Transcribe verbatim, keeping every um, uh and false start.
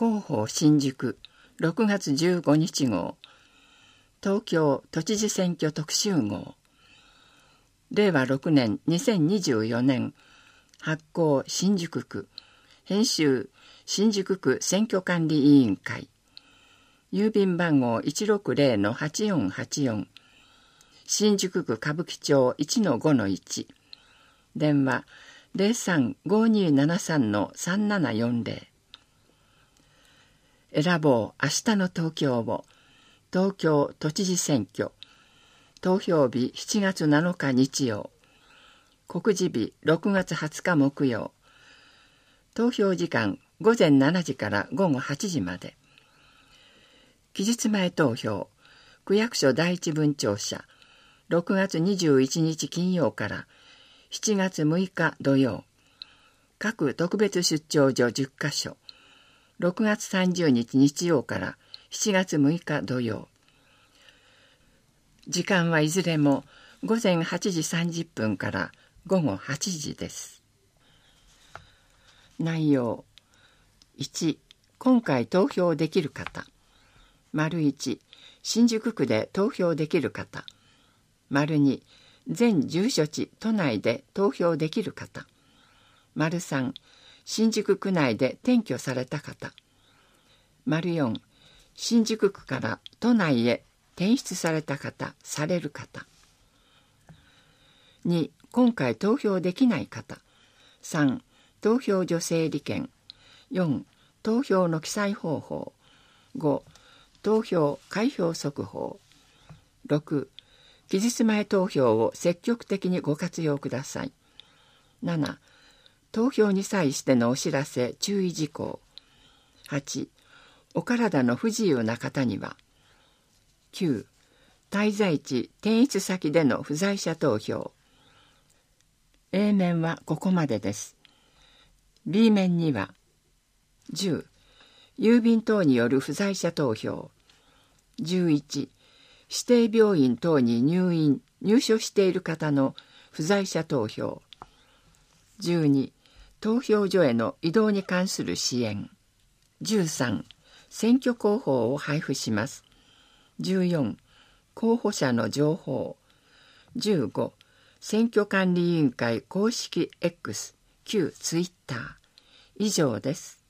広報新宿ろくがつじゅうごにち号、東京都知事選挙特集号、れいわろくねんにせんにじゅうよねん発行新宿区、編集新宿区選挙管理委員会、郵便番号 いちろくぜろのはちよんはちよん、新宿区歌舞伎町 いちのごのいち、電話 ゼロさんごにななさんのさんななよんぜろ。選ぼう明日の東京を、東京都知事選挙、投票日しちがつなのか日曜、告示日ろくがつはつか木曜、投票時間ごぜんしちじからごごはちじまで。期日前投票、区役所第一分庁舎、ろくがつにじゅういちにち金曜からしちがつむいか土曜、各特別出張所じゅっかしょ、ろくがつさんじゅうにち日曜からしちがつむいか土曜。時間はいずれもごぜんはちじさんじゅっぷんからごごはちじです。内容いち、今回投票できる方。丸いち、新宿区で投票できる方。丸に、全住所地都内で投票できる方。丸さん、新宿区内で転居された方。丸よん、新宿区から都内へ転出された方、される方。に、今回投票できない方。さん、投票所整理券。よん、投票の記載方法。ご、投票開票速報。ろく、期日前投票を積極的にご活用ください。なな、投票に際してのお知らせ注意事項。はち、お体の不自由な方には。きゅう、滞在地転出先での不在者投票。A 面はここまでです。B 面にはじゅう、郵便等による不在者投票。じゅういち、指定病院等に入院・入所している方の不在者投票。じゅうに、投票所への移動に関する支援。じゅうさん、選挙広報を配布します。じゅうよん、候補者の情報。じゅうご、選挙管理委員会公式 X、旧ツイッター。以上です。